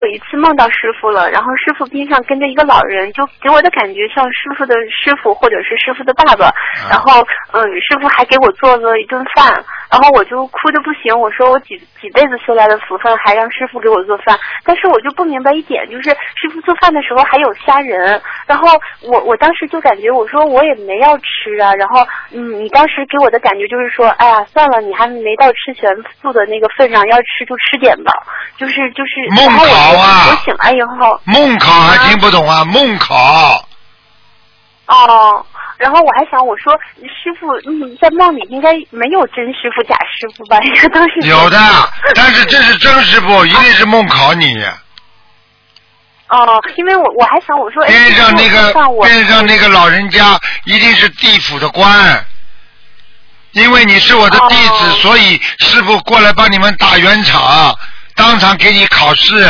一次梦到师傅了，然后师傅边上跟着一个老人，就给我的感觉像师傅的师傅或者是师傅的爸爸，然后师傅还给我做了一顿饭，然后我就哭得不行，我说我几辈子修来的福分，还让师傅给我做饭，但是我就不明白一点，就是师傅做饭的时候还有虾仁，然后我当时就感觉我说我也没要吃啊，然后你当时给我的感觉就是说，哎呀算了，你还没到吃全素的那个份上，要吃就吃点吧，就是梦考啊， 我醒来以后梦考还听不懂啊，梦考哦，然后我还想，我说师傅，在梦里应该没有真师傅假师傅吧？应该都是有的，但是这是真师傅，一定是梦考你。 哦，因为我还想，我说边上那个老人家一定是地府的官，因为你是我的弟子，所以师傅过来帮你们打圆场，当场给你考试。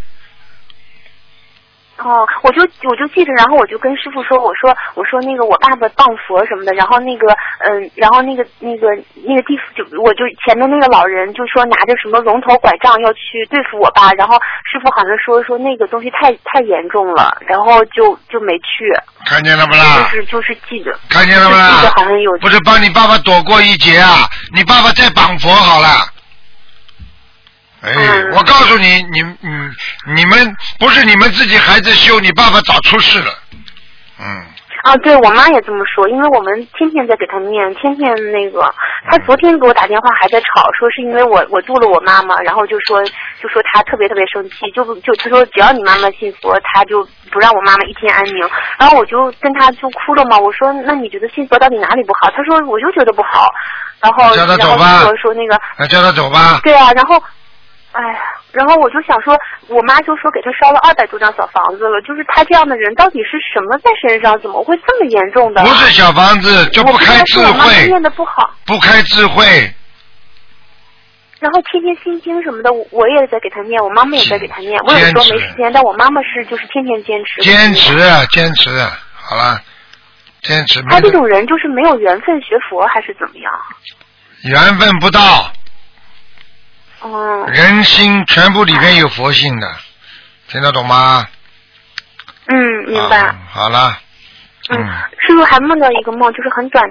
我就记着，然后我就跟师傅说，我说那个我爸爸谤佛什么的，然后那个地府我就前面那个老人就说拿着什么龙头拐杖要去对付我爸，然后师傅好像说那个东西太严重了，然后就没去。 看见了不啦？ 就是记着。 看见了不啦？ 记得好像有。 不是帮你爸爸躲过一劫啊！你爸爸再绑佛好了。我告诉你，你们不是你们自己孩子修，你爸爸早出事了。 对，我妈也这么说，因为我们天天在给他念，天天那个，他昨天给我打电话还在吵，说是因为我度了我妈妈，然后就说他特别生气，就他说只要你妈妈信佛，他就不让我妈妈一天安宁，然后我就跟他就哭了嘛，我说那你觉得信佛到底哪里不好？他说我就觉得不好，然后叫他走吧， 说那个那叫他走吧。 对啊，然后。哎呀，然后我就想说，我妈就说给他烧了200多张小房子了，就是他这样的人到底是什么在身上，怎么会这么严重的？ 不是小房子，就不开智慧。我妈念的不好， 不开智慧。 然后天天心经什么的，我也在给他念，我妈妈也在给他念。我有说没时间，但我妈妈就是天天坚持。坚持，好了，坚持。 他这种人就是没有缘分学佛，还是怎么样？ 缘分不到。人心全部里面有佛性的，听得懂吗？ 明白。 好了。 师傅还梦到一个梦，就是很短